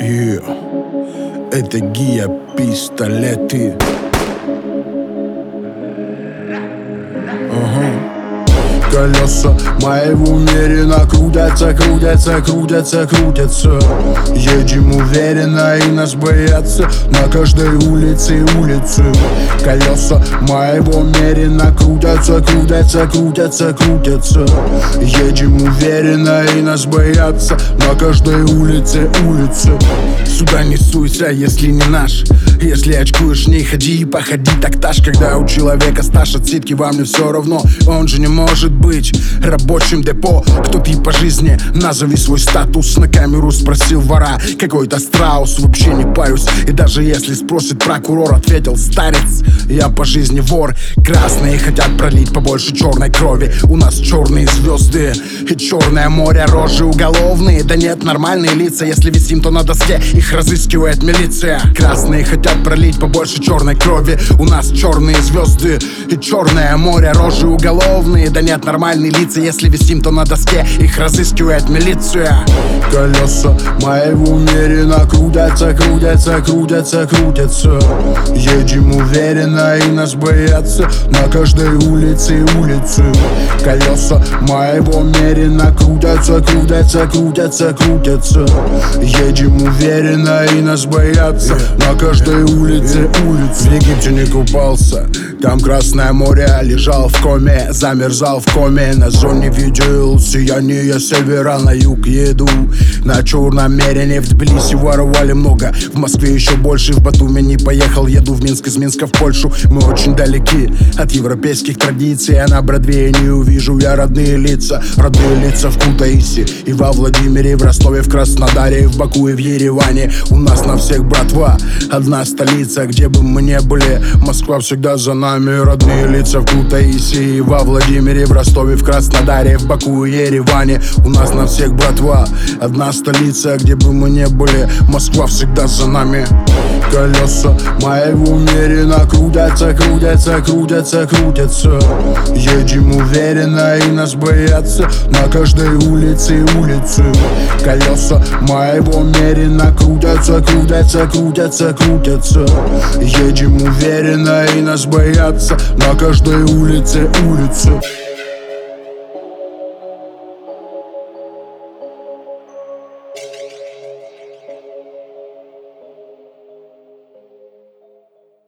Yeah. Это Гия пистолеты. Колеса моего умеренно крутятся, крутятся, крутятся, крутятся. Едем уверенно и нас боятся на каждой улице, улице. Колеса моего умеренно крутятся, крутятся, крутятся, крутятся. Едем уверенно и нас боятся на каждой улице, улице. Сюда не суйся, если не наш. Если очкуешь, не ходи, походи такташ. Когда у человека стаж отсидки, вам не все равно. Он же не может быть рабочим депо. Кто ты по жизни, назови свой статус. На камеру спросил вора, какой-то страус. Вообще не парюсь, и даже если спросит прокурор, ответил старец: я по жизни вор. Красные хотят пролить побольше черной крови. У нас черные звезды и черное море. Рожи уголовные, да нет, нормальные лица. Если висим, то на доске их разыскивает милиция. Красные хотят пролить побольше черной крови. У нас черные звезды и черное море. Рожи уголовные, да нет, нормальные лица. Если висим, то на доске их разыскивает милиция. Колеса моего умеренно крутятся, крутятся, крутятся, крутятся. Едем уверенно и нас боятся на каждой улице, улице. Колеса моего умеренно крутятся, крутятся, крутятся, крутятся. Едем уверенно и нас боятся на каждой улице, улице. В Египте не купался, там Красное море. Лежал в коме, замерзал в коме. На зоне видел сияние севера, на юг еду. На черном море нефть, в Тбилиси воровали много. В Москве еще больше, в Батуми не поехал. Еду в Минск, из Минска в Польшу. Мы очень далеки от европейских традиций. А на Бродвее не увижу я родные лица. Родные лица в Кутаиси и во Владимире, в Ростове, в Краснодаре, в Баку и в Ереване. У нас на всех братва одна столица, где бы мы не были. Москва всегда за нами. Родные лица в Кутаиси и во Владимире, в Ростове, в Краснодаре, в Баку и Ереване. У нас на всех братва одна столица, где бы мы не были. Москва всегда за нами. Колеса моего умеренно крутятся, крутятся, крутятся, крутятся. Едем уверенно и нас боятся на каждой улице, улице. Колеса моего умеренно крутятся, крутятся, крутятся, крутятся. Едем уверенно и нас боятся на каждой улице, улице.